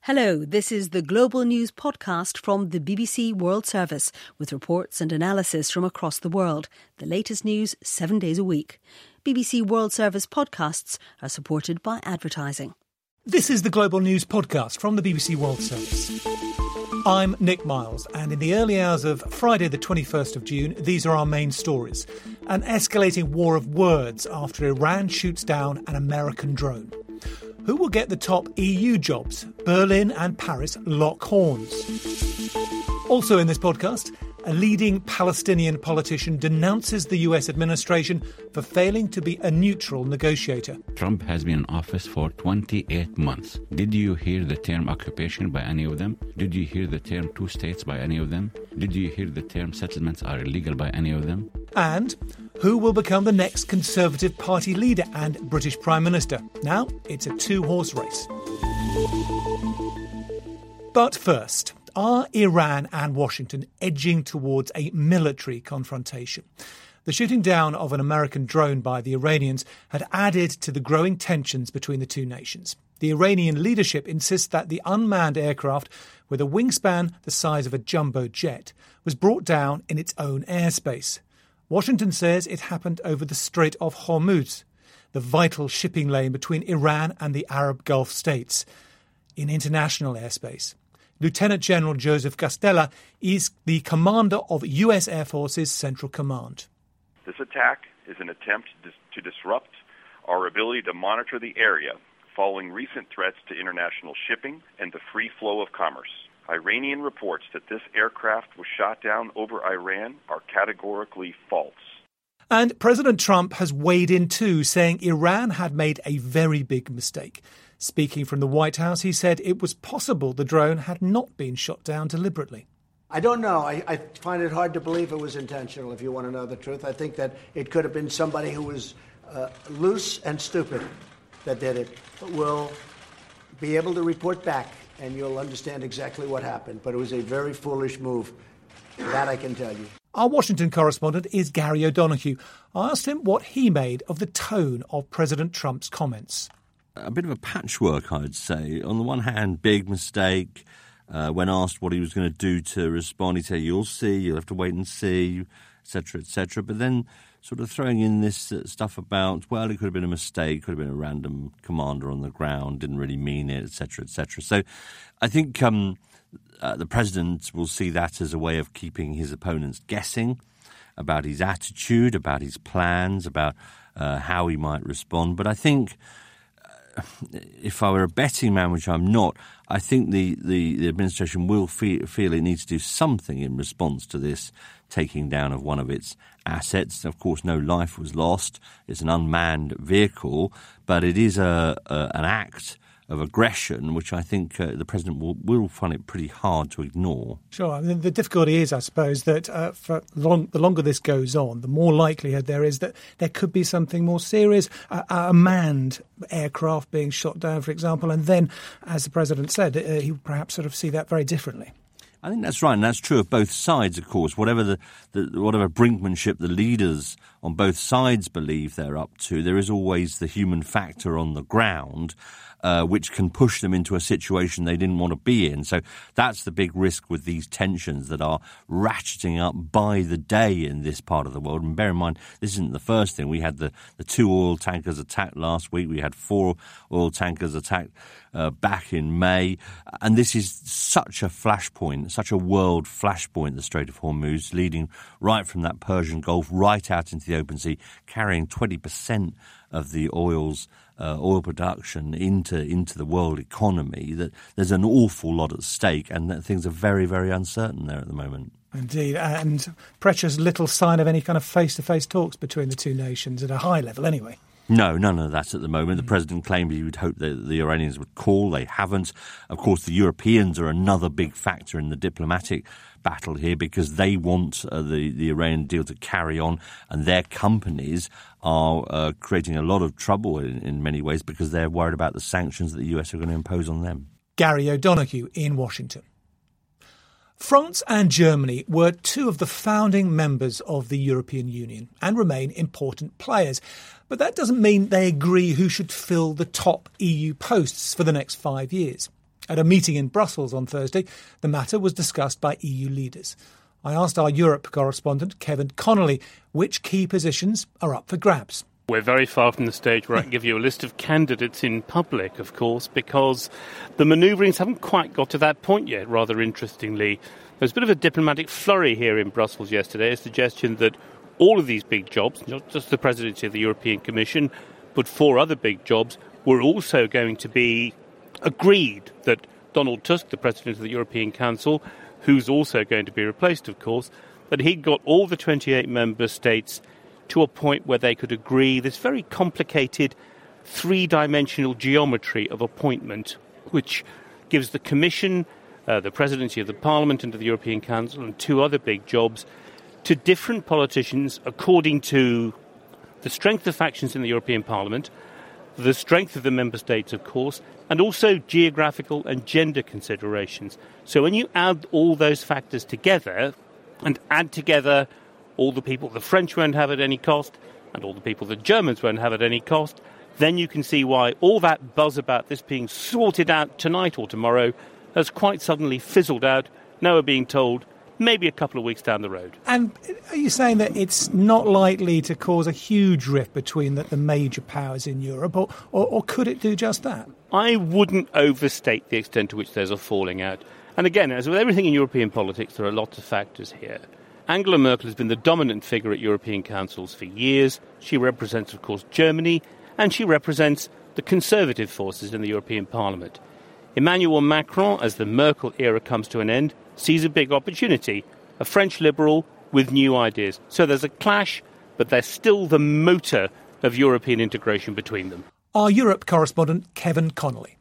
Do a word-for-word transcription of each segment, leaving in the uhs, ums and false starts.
Hello, this is the Global News podcast from the B B C World Service with reports and analysis from across the world. The latest news seven days a week. B B C World Service podcasts are supported by advertising. This is the Global News podcast from the B B C World Service. I'm Nick Miles, and in the early hours of Friday the twenty-first of June, these are our main stories. An escalating war of words after Iran shoots down an American drone. Who will get the top E U jobs? Berlin and Paris lock horns. Also in this podcast, a leading Palestinian politician denounces the U S administration for failing to be a neutral negotiator. Trump has been in office for twenty-eight months. Did you hear the term occupation by any of them? Did you hear the term two states by any of them? Did you hear the term settlements are illegal by any of them? And who will become the next Conservative Party leader and British Prime Minister? Now, it's a two-horse race. But first, are Iran and Washington edging towards a military confrontation? The shooting down of an American drone by the Iranians had added to the growing tensions between the two nations. The Iranian leadership insists that the unmanned aircraft, with a wingspan the size of a jumbo jet, was brought down in its own airspace. Washington says it happened over the Strait of Hormuz, the vital shipping lane between Iran and the Arab Gulf states, in international airspace. Lieutenant General Joseph Castella is the commander of U S Air Force's Central Command. This attack is an attempt to disrupt our ability to monitor the area following recent threats to international shipping and the free flow of commerce. Iranian reports that this aircraft was shot down over Iran are categorically false. And President Trump has weighed in too, saying Iran had made a very big mistake. Speaking from the White House, he said it was possible the drone had not been shot down deliberately. I don't know. I, I find it hard to believe it was intentional, if you want to know the truth. I think that it could have been somebody who was uh, loose and stupid that did it. But we'll be able to report back, and you'll understand exactly what happened. But it was a very foolish move. That I can tell you. Our Washington correspondent is Gary O'Donoghue. I asked him what he made of the tone of President Trump's comments. A bit of a patchwork, I'd say. On the one hand, big mistake. Uh, when asked what he was going to do to respond, he said, you'll see, you'll have to wait and see, et cetera, et cetera. But then sort of throwing in this uh, stuff about, well, it could have been a mistake, could have been a random commander on the ground, didn't really mean it, et cetera, et cetera. So I think um, uh, the president will see that as a way of keeping his opponents guessing about his attitude, about his plans, about uh, how he might respond. But I think if I were a betting man, which I'm not, I think the, the, the administration will feel, feel it needs to do something in response to this taking down of one of its assets. Of course, no life was lost. It's an unmanned vehicle, but it is a, a an act of aggression, which I think uh, the president will, will find it pretty hard to ignore. Sure. I mean, the difficulty is, I suppose, that uh, for long, the longer this goes on, the more likelihood there is that there could be something more serious, uh, a manned aircraft being shot down, for example, and then, as the president said, uh, he would perhaps sort of see that very differently. I think that's right, and that's true of both sides, of course. Whatever the, the whatever brinkmanship the leaders on both sides believe they're up to, there is always the human factor on the ground, uh, which can push them into a situation they didn't want to be in. So that's the big risk with these tensions that are ratcheting up by the day in this part of the world. And bear in mind, this isn't the first thing. We had the, the two oil tankers attacked last week. We had four oil tankers attacked uh, back in May. And this is such a flashpoint, such a world flashpoint, the Strait of Hormuz, leading right from that Persian Gulf right out into the open sea, carrying twenty percent of the oil's uh, oil production into into the world economy, that there's an awful lot at stake, and that things are very, very uncertain there at the moment. Indeed, and precious little sign of any kind of face-to-face talks between the two nations at a high level anyway. No, none of that at the moment. The president claimed he would hope that the Iranians would call. They haven't. Of course, the Europeans are another big factor in the diplomatic battle here because they want uh, the, the Iranian deal to carry on, and their companies are uh, creating a lot of trouble in, in many ways because they're worried about the sanctions that the U S are going to impose on them. Gary O'Donoghue in Washington. France and Germany were two of the founding members of the European Union and remain important players. But that doesn't mean they agree who should fill the top E U posts for the next five years. At a meeting in Brussels on Thursday, the matter was discussed by E U leaders. I asked our Europe correspondent, Kevin Connolly, which key positions are up for grabs. We're very far from the stage where I can give you a list of candidates in public, of course, because the manoeuvrings haven't quite got to that point yet, rather interestingly. There was a bit of a diplomatic flurry here in Brussels yesterday, a suggestion that all of these big jobs, not just the presidency of the European Commission, but four other big jobs, were also going to be agreed, that Donald Tusk, the president of the European Council, who's also going to be replaced, of course, that he got all the twenty-eight member states to a point where they could agree this very complicated three-dimensional geometry of appointment, which gives the Commission, uh, the presidency of the Parliament and of the European Council and two other big jobs to different politicians according to the strength of factions in the European Parliament, the strength of the member states, of course, and also geographical and gender considerations. So when you add all those factors together and add together all the people the French won't have at any cost and all the people the Germans won't have at any cost, then you can see why all that buzz about this being sorted out tonight or tomorrow has quite suddenly fizzled out, now we're being told maybe a couple of weeks down the road. And are you saying that it's not likely to cause a huge rift between the, the major powers in Europe, or, or, or could it do just that? I wouldn't overstate the extent to which there's a falling out. And again, as with everything in European politics, there are lots of factors here. Angela Merkel has been the dominant figure at European councils for years. She represents, of course, Germany, and she represents the conservative forces in the European Parliament. Emmanuel Macron, as the Merkel era comes to an end, sees a big opportunity, a French liberal with new ideas. So there's a clash, but there's still the motor of European integration between them. Our Europe correspondent, Kevin Connolly.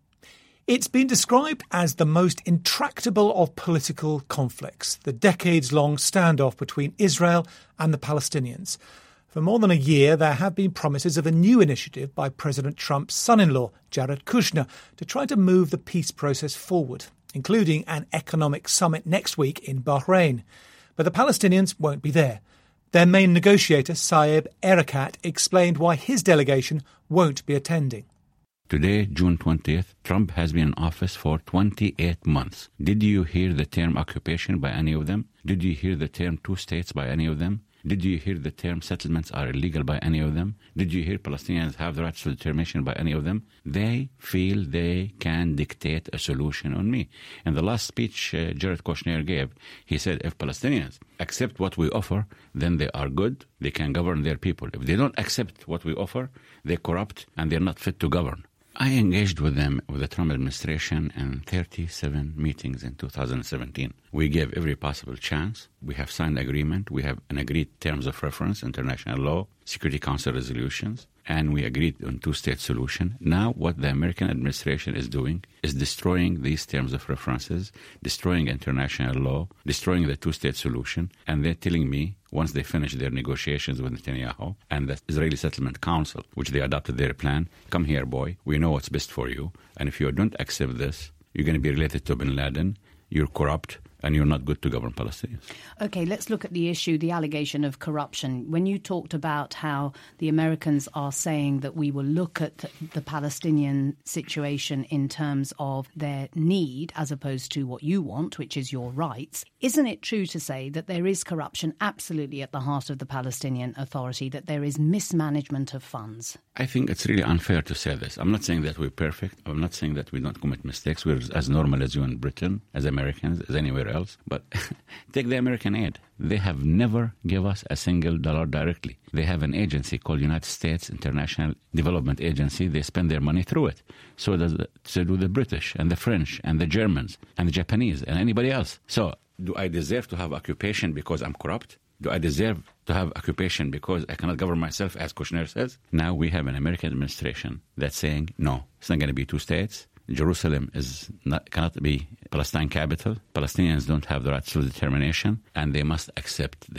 It's been described as the most intractable of political conflicts, the decades-long standoff between Israel and the Palestinians. For more than a year, there have been promises of a new initiative by President Trump's son-in-law, Jared Kushner, to try to move the peace process forward, including an economic summit next week in Bahrain. But the Palestinians won't be there. Their main negotiator, Saeb Erekat, explained why his delegation won't be attending. Today, June twentieth, Trump has been in office for twenty-eight months. Did you hear the term occupation by any of them? Did you hear the term two states by any of them? Did you hear the term settlements are illegal by any of them? Did you hear Palestinians have the rights to determination by any of them? They feel they can dictate a solution on me. In the last speech uh, Jared Kushner gave, he said if Palestinians accept what we offer, then they are good, they can govern their people. If they don't accept what we offer, they're corrupt and they're not fit to govern. I engaged with them, with the Trump administration, in thirty-seven meetings in two thousand seventeen. We gave every possible chance. We have signed agreement. We have an agreed terms of reference, international law, Security Council resolutions, and we agreed on two-state solution. Now what the American administration is doing is destroying these terms of references, destroying international law, destroying the two-state solution, and they're telling me once they finish their negotiations with Netanyahu and the Israeli Settlement Council, which they adopted their plan, come here, boy, we know what's best for you, and if you don't accept this, you're going to be related to bin Laden, you're corrupt, and you're not good to govern Palestinians. OK, let's look at the issue, the allegation of corruption. When you talked about how the Americans are saying that we will look at the Palestinian situation in terms of their need as opposed to what you want, which is your rights, isn't it true to say that there is corruption absolutely at the heart of the Palestinian Authority, that there is mismanagement of funds? I think it's really unfair to say this. I'm not saying that we're perfect. I'm not saying that we don't commit mistakes. We're as normal as you in Britain, as Americans, as anywhere else. But take the American aid. They have never give us a single dollar directly. They have an agency called United States International Development Agency. They spend their money through it. So does the, so do the British and the French and the Germans and the Japanese and anybody else. So do I deserve to have occupation because I'm corrupt? Do I deserve to have occupation because I cannot govern myself, as Kushner says? Now we have an American administration that's saying, no, it's not going to be two states. Jerusalem is not, cannot be Palestine capital. Palestinians don't have the right to determination, and they must accept this.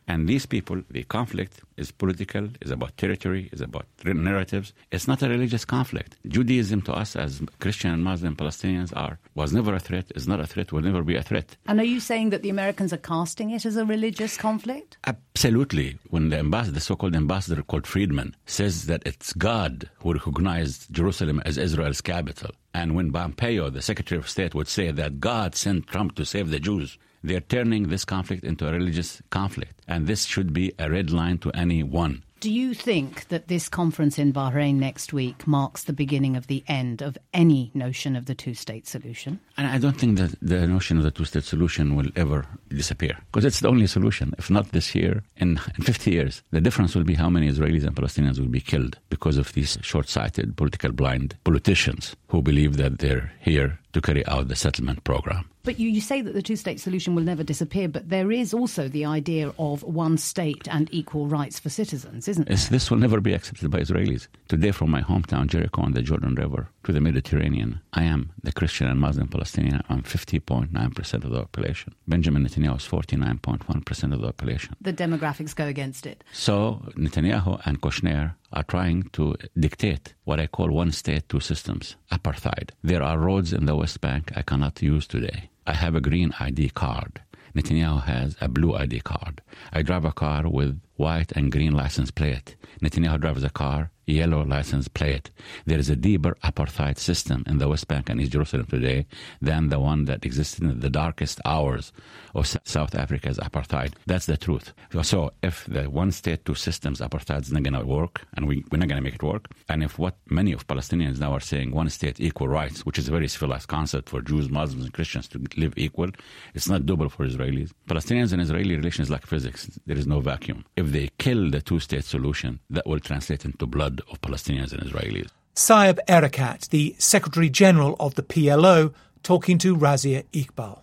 And these people, the conflict is political, is about territory, is about narratives. It's not a religious conflict. Judaism to us as Christian and Muslim Palestinians are, was never a threat, is not a threat, will never be a threat. And are you saying that the Americans are casting it as a religious conflict? Absolutely. When the ambassador, the so-called ambassador called Friedman, says that it's God who recognized Jerusalem as Israel's capital, and when Pompeo, the Secretary of State, would say that God sent Trump to save the Jews, they're turning this conflict into a religious conflict. And this should be a red line to anyone. Do you think that this conference in Bahrain next week marks the beginning of the end of any notion of the two-state solution? And I don't think that the notion of the two-state solution will ever disappear, because it's the only solution. If not this year, in, in fifty years, the difference will be how many Israelis and Palestinians will be killed because of these short-sighted, political blind politicians who believe that they're here to carry out the settlement program. But you, you say that the two-state solution will never disappear, but there is also the idea of one state and equal rights for citizens, isn't there? Yes, this will never be accepted by Israelis. Today, from my hometown, Jericho, on the Jordan River, to the Mediterranean, I am the Christian and Muslim Palestinian. I'm fifty point nine percent of the population. Benjamin Netanyahu is forty-nine point one percent of the population. The demographics go against it. So Netanyahu and Kushner are trying to dictate what I call one state, two systems, apartheid. There are roads in the West Bank I cannot use today. I have a green I D card. Netanyahu has a blue I D card. I drive a car with white and green license plate. Netanyahu drives a car, yellow license plate. There is a deeper apartheid system in the West Bank and East Jerusalem today than the one that existed in the darkest hours of South Africa's apartheid. That's the truth. So if the one state, two systems apartheid is not going to work, and we, we're not going to make it work, and if what many of Palestinians now are saying, one state, equal rights, which is a very civilized concept for Jews, Muslims, and Christians to live equal, it's not doable for Israelis. Palestinians and Israeli relations like physics. There is no vacuum. If they kill the two-state solution, that will translate into blood of Palestinians and Israelis. Saeb Erekat, the Secretary-General of the P L O, talking to Razia Iqbal.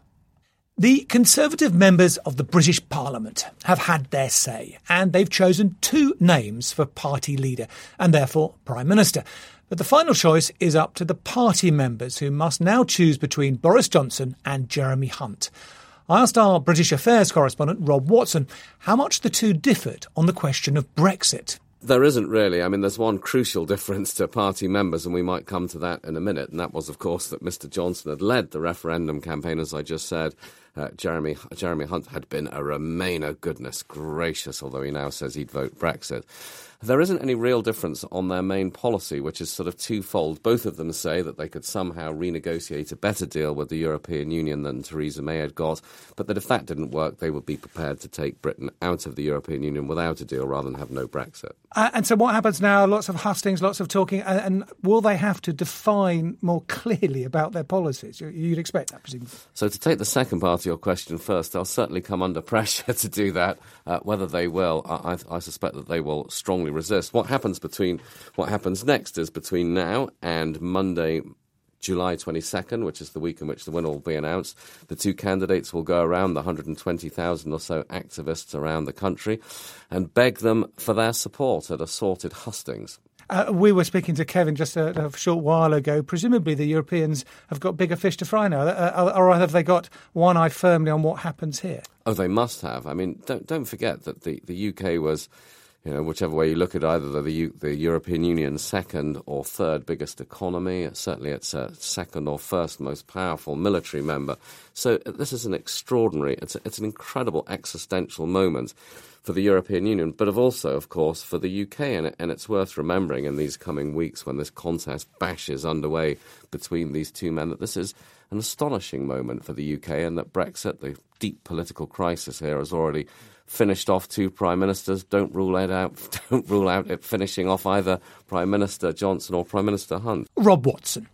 The Conservative members of the British Parliament have had their say, and they've chosen two names for party leader and therefore Prime Minister. But the final choice is up to the party members, who must now choose between Boris Johnson and Jeremy Hunt. I asked our British Affairs correspondent Rob Watson how much the two differed on the question of Brexit. There isn't really. I mean, there's one crucial difference to party members, and we might come to that in a minute, and that was, of course, that Mister Johnson had led the referendum campaign, as I just said. Uh, Jeremy Jeremy Hunt had been a Remainer, goodness gracious, although he now says he'd vote Brexit. There isn't any real difference on their main policy, which is sort of twofold. Both of them say that they could somehow renegotiate a better deal with the European Union than Theresa May had got, but that if that didn't work, they would be prepared to take Britain out of the European Union without a deal rather than have no Brexit. Uh, and so what happens now? Lots of hustings, lots of talking, and, and will they have to define more clearly about their policies? You'd expect that, presumably. So to take the second part of your question first, they'll certainly come under pressure to do that. Uh, whether they will, I, I suspect that they will strongly resist. What happens between what happens next is between now and Monday, July twenty-second, which is the week in which the winner will be announced, the two candidates will go around the one hundred twenty thousand or so activists around the country and beg them for their support at assorted hustings. Uh, we were speaking to Kevin just a, a short while ago. Presumably the Europeans have got bigger fish to fry now, uh, or have they got one eye firmly on what happens here? Oh, they must have. I mean, don't, don't forget that the, the U K was, you know, whichever way you look at either the, the, the European Union's second or third biggest economy. Certainly it's a second or first most powerful military member. So this is an extraordinary, it's, a, it's an incredible existential moment for the European Union, but of also, of course, for the U K. And, and it's worth remembering in these coming weeks when this contest bashes underway between these two men that this is an astonishing moment for the U K and that Brexit, the deep political crisis here, has already finished off two prime ministers. Don't rule it out. Don't rule out it finishing off either Prime Minister Johnson or Prime Minister Hunt. Rob Watson.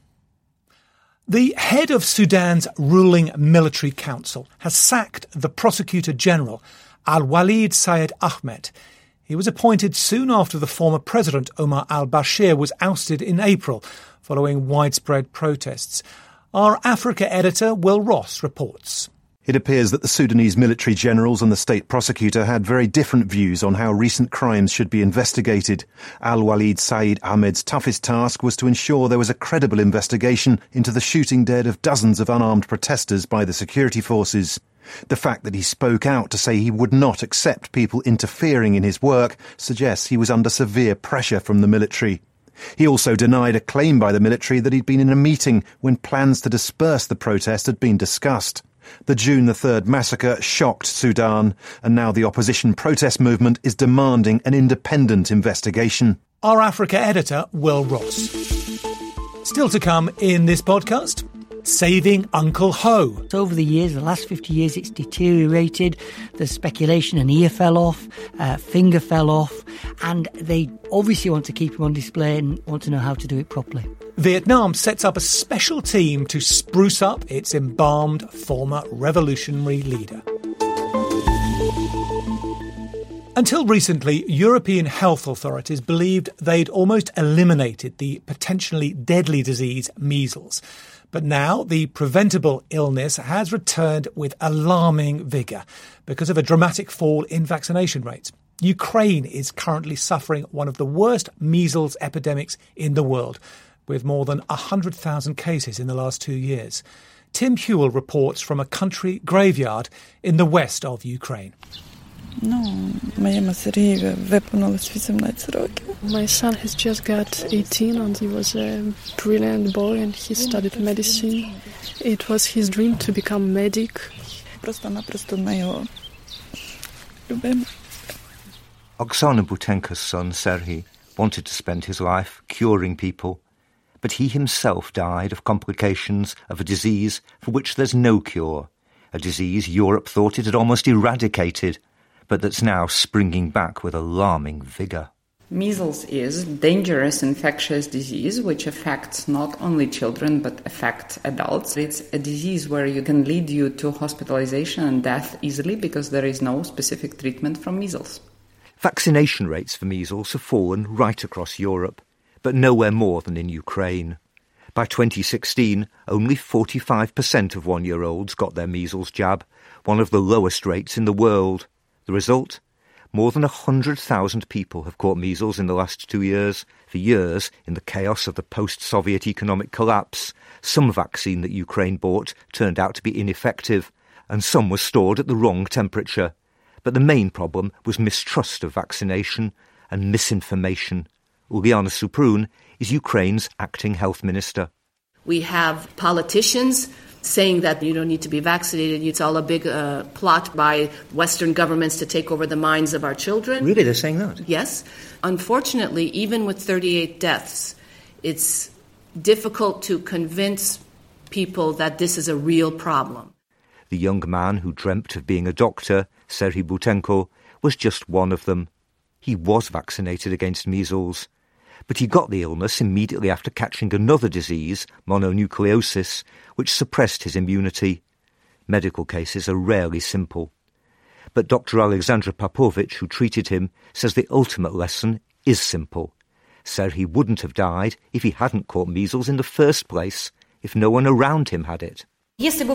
The head of Sudan's ruling military council has sacked the Prosecutor General, Al-Walid Said Ahmed. He was appointed soon after the former president, Omar al-Bashir, was ousted in April following widespread protests. Our Africa editor, Will Ross, reports. It appears that the Sudanese military generals and the state prosecutor had very different views on how recent crimes should be investigated. Al-Walid Said Ahmed's toughest task was to ensure there was a credible investigation into the shooting dead of dozens of unarmed protesters by the security forces. The fact that he spoke out to say he would not accept people interfering in his work suggests he was under severe pressure from the military. He also denied a claim by the military that he'd been in a meeting when plans to disperse the protest had been discussed. The June the third massacre shocked Sudan, and now the opposition protest movement is demanding an independent investigation. Our Africa editor, Will Ross. Still to come in this podcast, saving Uncle Ho. Over the years, the last fifty years, it's deteriorated. There's speculation an ear fell off, a finger fell off, and they obviously want to keep him on display and want to know how to do it properly. Vietnam sets up a special team to spruce up its embalmed former revolutionary leader. Until recently, European health authorities believed they'd almost eliminated the potentially deadly disease measles. But now the preventable illness has returned with alarming vigour because of a dramatic fall in vaccination rates. Ukraine is currently suffering one of the worst measles epidemics in the world, with more than one hundred thousand cases in the last two years. Tim Hewell reports from a country graveyard in the west of Ukraine. My son has just got eighteen and he was a brilliant boy and he studied medicine. It was his dream to become medic. Oksana Butenko's son, Serhiy, wanted to spend his life curing people, but he himself died of complications of a disease for which there's no cure, a disease Europe thought it had almost eradicated, but that's now springing back with alarming vigour. Measles is a dangerous infectious disease which affects not only children but affects adults. It's a disease where you can lead you to hospitalization and death easily because there is no specific treatment from measles. Vaccination rates for measles have fallen right across Europe, but nowhere more than in Ukraine. By twenty sixteen, only forty-five percent of one-year-olds got their measles jab, one of the lowest rates in the world. The result? More than one hundred thousand people have caught measles in the last two years. For years, in the chaos of the post-Soviet economic collapse, some vaccine that Ukraine bought turned out to be ineffective, and some was stored at the wrong temperature. But the main problem was mistrust of vaccination and misinformation. Uliana Suprun is Ukraine's acting health minister. We have politicians saying that you don't need to be vaccinated. It's all a big uh, plot by Western governments to take over the minds of our children. Really? They're saying that? Yes. Unfortunately, even with thirty-eight deaths, it's difficult to convince people that this is a real problem. The young man who dreamt of being a doctor, Serhiy Butenko, was just one of them. He was vaccinated against measles, but he got the illness immediately after catching another disease, mononucleosis, which suppressed his immunity. Medical cases are rarely simple. But Doctor Alexandra Popovich, who treated him, says the ultimate lesson is simple. Serhiy wouldn't have died if he hadn't caught measles in the first place, if no one around him had it. We can say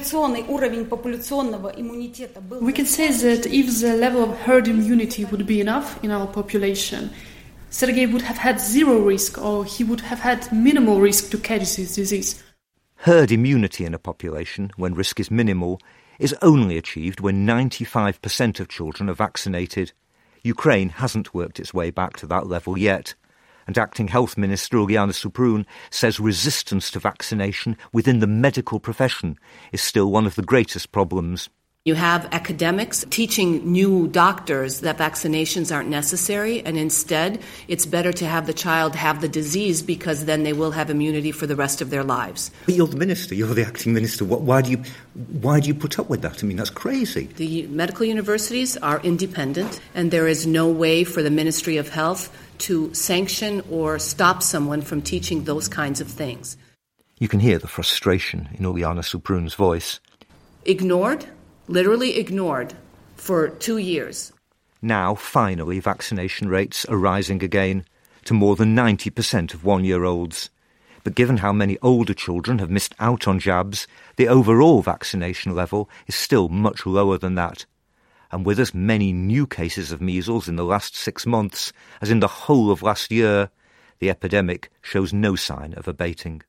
that if the level of herd immunity would be enough in our population, Sergei would have had zero risk, or he would have had minimal risk to catch this disease. Herd immunity in a population, when risk is minimal, is only achieved when ninety-five percent of children are vaccinated. Ukraine hasn't worked its way back to that level yet, and Acting Health Minister Uliana Suprun says resistance to vaccination within the medical profession is still one of the greatest problems. You have academics teaching new doctors that vaccinations aren't necessary, and instead it's better to have the child have the disease because then they will have immunity for the rest of their lives. But you're the minister, you're the acting minister. Why do you, why do you put up with that? I mean, that's crazy. The medical universities are independent, and there is no way for the Ministry of Health to sanction or stop someone from teaching those kinds of things. You can hear the frustration in Uliana Suprun's voice. Ignored? Literally ignored for two years. Now, finally, vaccination rates are rising again to more than ninety percent of one-year-olds. But given how many older children have missed out on jabs, the overall vaccination level is still much lower than that. And with as many new cases of measles in the last six months as in the whole of last year, the epidemic shows no sign of abating.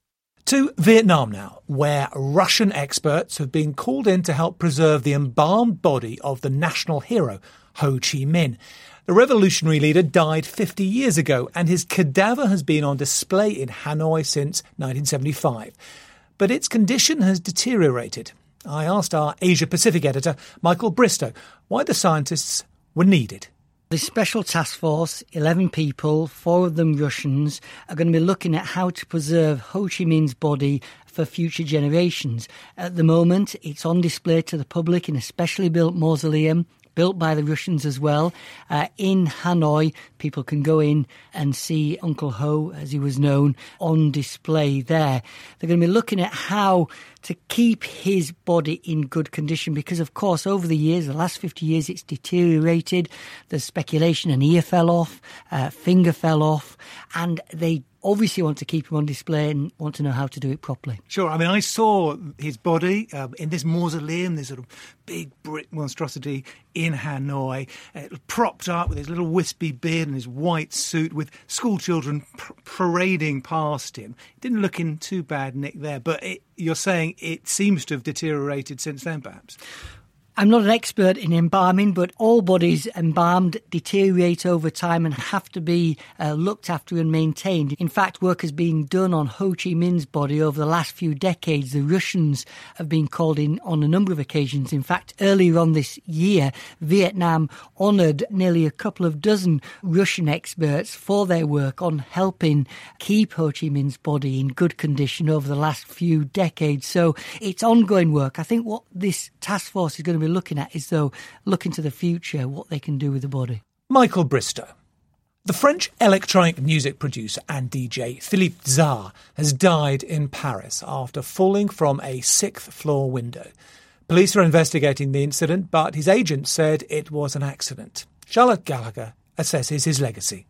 To Vietnam now, where Russian experts have been called in to help preserve the embalmed body of the national hero, Ho Chi Minh. The revolutionary leader died fifty years ago, and his cadaver has been on display in Hanoi since nineteen seventy-five. But its condition has deteriorated. I asked our Asia-Pacific editor, Michael Bristow, why the scientists were needed. The special task force, eleven people, four of them Russians, are going to be looking at how to preserve Ho Chi Minh's body for future generations. At the moment, it's on display to the public in a specially built mausoleum, built by the Russians as well. Uh, in Hanoi, people can go in and see Uncle Ho, as he was known, on display there. They're going to be looking at how to keep his body in good condition because, of course, over the years, the last fifty years, it's deteriorated. There's speculation an ear fell off, a finger fell off, and they obviously want to keep him on display and want to know how to do it properly. Sure. I mean, I saw his body um, in this mausoleum, this sort of big brick monstrosity in Hanoi, uh, propped up with his little wispy beard and his white suit with school children pr- parading past him. It didn't look in too bad nick there, but it, you're saying it seems to have deteriorated since then, perhaps? I'm not an expert in embalming, but all bodies embalmed deteriorate over time and have to be uh, looked after and maintained. In fact, work has been done on Ho Chi Minh's body over the last few decades. The Russians have been called in on a number of occasions. In fact, earlier on this year, Vietnam honoured nearly a couple of dozen Russian experts for their work on helping keep Ho Chi Minh's body in good condition over the last few decades. So it's ongoing work. I think what this task force is going to be looking at is, though, looking to the future, what they can do with the body. Michael Bristow. The French electronic music producer and D J Philippe Zah has died in Paris after falling from a sixth floor window. Police are investigating the incident, but his agent said it was an accident. Charlotte Gallagher assesses his legacy.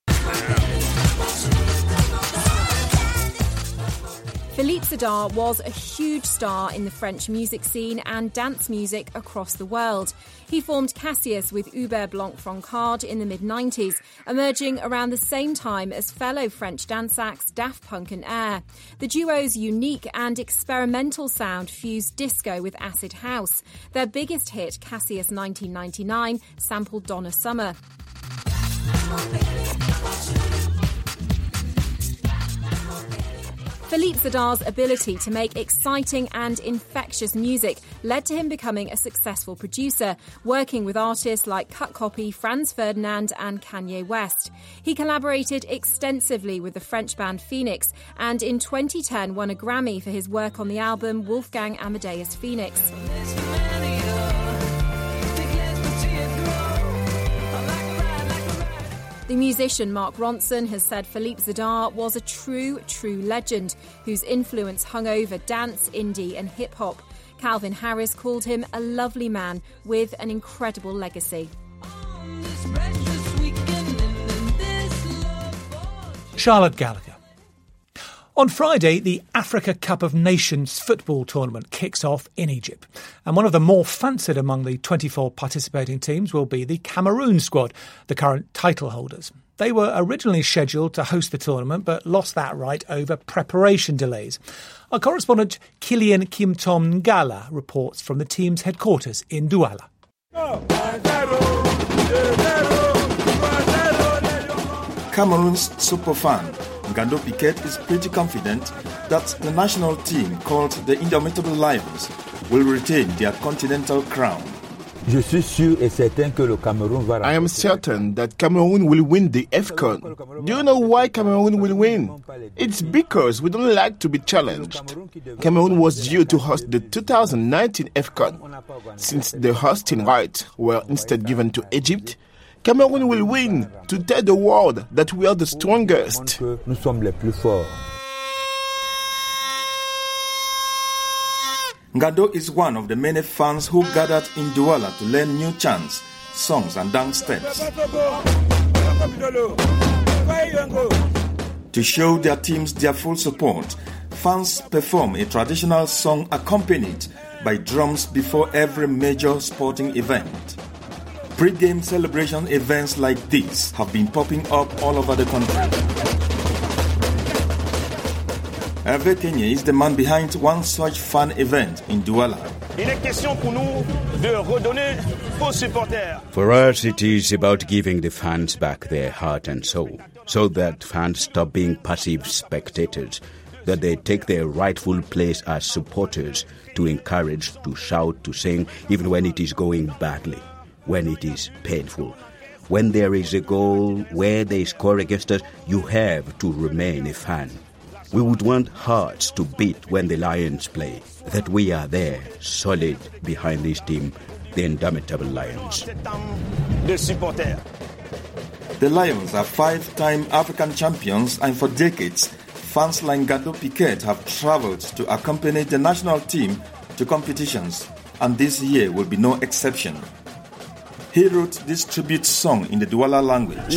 Philippe Zadar was a huge star in the French music scene and dance music across the world. He formed Cassius with Hubert Blanc-Francard in the mid nineties, emerging around the same time as fellow French dance acts Daft Punk and Air. The duo's unique and experimental sound fused disco with acid house. Their biggest hit, Cassius nineteen ninety-nine, sampled Donna Summer. Philippe Zadar's ability to make exciting and infectious music led to him becoming a successful producer, working with artists like Cut Copy, Franz Ferdinand and Kanye West. He collaborated extensively with the French band Phoenix and in twenty ten won a Grammy for his work on the album Wolfgang Amadeus Phoenix. The musician Mark Ronson has said Philippe Zadar was a true, true legend whose influence hung over dance, indie and hip-hop. Calvin Harris called him a lovely man with an incredible legacy. Charlotte Gallagher. On Friday, the Africa Cup of Nations football tournament kicks off in Egypt. And one of the more fancied among the twenty-four participating teams will be the Cameroon squad, the current title holders. They were originally scheduled to host the tournament, but lost that right over preparation delays. Our correspondent Kilian Kimtom Ngala reports from the team's headquarters in Douala. Cameroon's superfan Ngando Piquet is pretty confident that the national team, called the Indomitable Lions, will retain their continental crown. I am certain that Cameroon will win the AFCON. Do you know why Cameroon will win? It's because we don't like to be challenged. Cameroon was due to host the two thousand nineteen AFCON. Since the hosting rights were instead given to Egypt, Cameroon will win to tell the world that we are the strongest. Ngando is one of the many fans who gathered in Douala to learn new chants, songs and dance steps. To show their teams their full support, fans perform a traditional song accompanied by drums before every major sporting event. Pre-game celebration events like this have been popping up all over the country. Hervé Kenye is the man behind one such fan event in Douala. For us, it is about giving the fans back their heart and soul, so that fans stop being passive spectators, that they take their rightful place as supporters, to encourage, to shout, to sing, even when it is going badly, when it is painful. When there is a goal, where they score against us, you have to remain a fan. We would want hearts to beat when the Lions play, that we are there, solid behind this team, the indomitable Lions. The Lions are five-time African champions, and for decades, fans like Gado Piquet have traveled to accompany the national team to competitions, and this year will be no exception. He wrote this tribute song in the Douala language.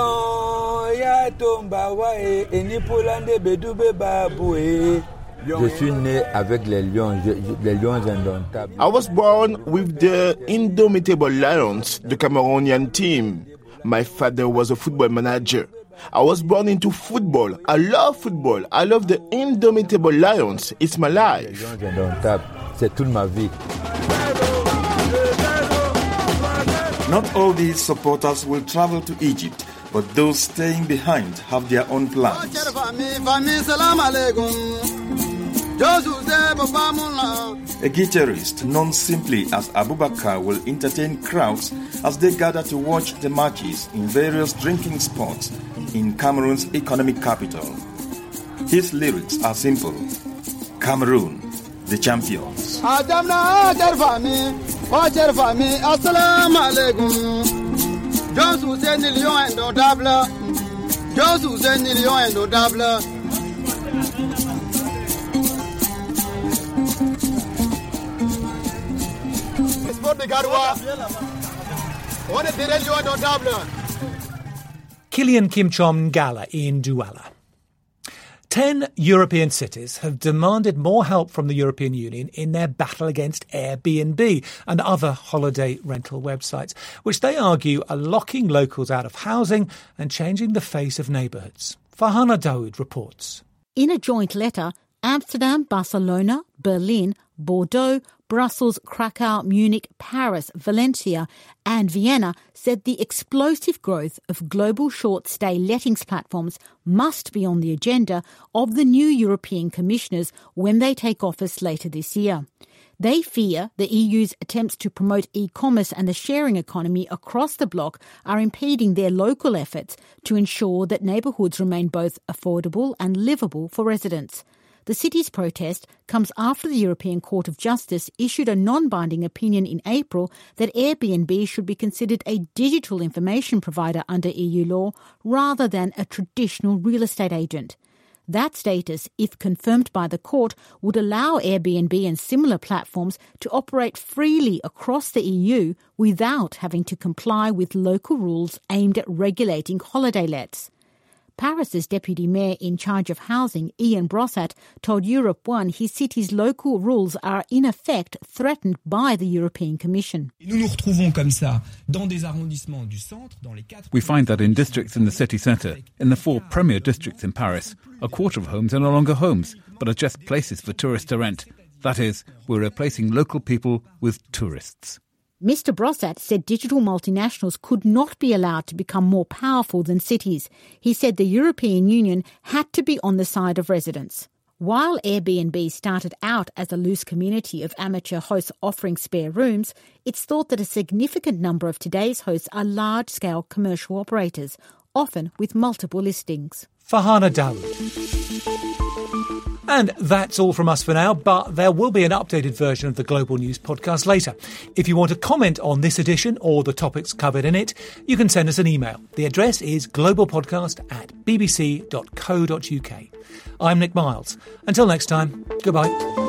I was born with the indomitable Lions, the Cameroonian team. My father was a football manager. I was born into football. I love football. I love the indomitable Lions. It's my life. Not all these supporters will travel to Egypt, but those staying behind have their own plans. A guitarist known simply as Abubakar will entertain crowds as they gather to watch the matches in various drinking spots in Cameroon's economic capital. His lyrics are simple. Cameroon, the champions. Kylian Kimchom Ngala in Douala. Ten European cities have demanded more help from the European Union in their battle against Airbnb and other holiday rental websites, which they argue are locking locals out of housing and changing the face of neighbourhoods. Farhana Dawood reports. In a joint letter, Amsterdam, Barcelona, Berlin, Bordeaux, Brussels, Krakow, Munich, Paris, Valencia and Vienna said the explosive growth of global short-stay lettings platforms must be on the agenda of the new European commissioners when they take office later this year. They fear the E U's attempts to promote e-commerce and the sharing economy across the bloc are impeding their local efforts to ensure that neighbourhoods remain both affordable and livable for residents. The city's protest comes after the European Court of Justice issued a non-binding opinion in April that Airbnb should be considered a digital information provider under E U law rather than a traditional real estate agent. That status, if confirmed by the court, would allow Airbnb and similar platforms to operate freely across the E U without having to comply with local rules aimed at regulating holiday lets. Paris's deputy mayor in charge of housing, Ian Brossat, told Europe One his city's local rules are in effect threatened by the European Commission. We find that in districts in the city centre, in the four premier districts in Paris, a quarter of homes are no longer homes, but are just places for tourists to rent. That is, we're replacing local people with tourists. Mister Brossat said digital multinationals could not be allowed to become more powerful than cities. He said the European Union had to be on the side of residents. While Airbnb started out as a loose community of amateur hosts offering spare rooms, it's thought that a significant number of today's hosts are large-scale commercial operators, often with multiple listings. Farhana Dawood. And that's all from us for now, but there will be an updated version of the Global News podcast later. If you want to comment on this edition or the topics covered in it, you can send us an email. The address is globalpodcast at bbc dot co dot uk. I'm Nick Miles. Until next time, goodbye.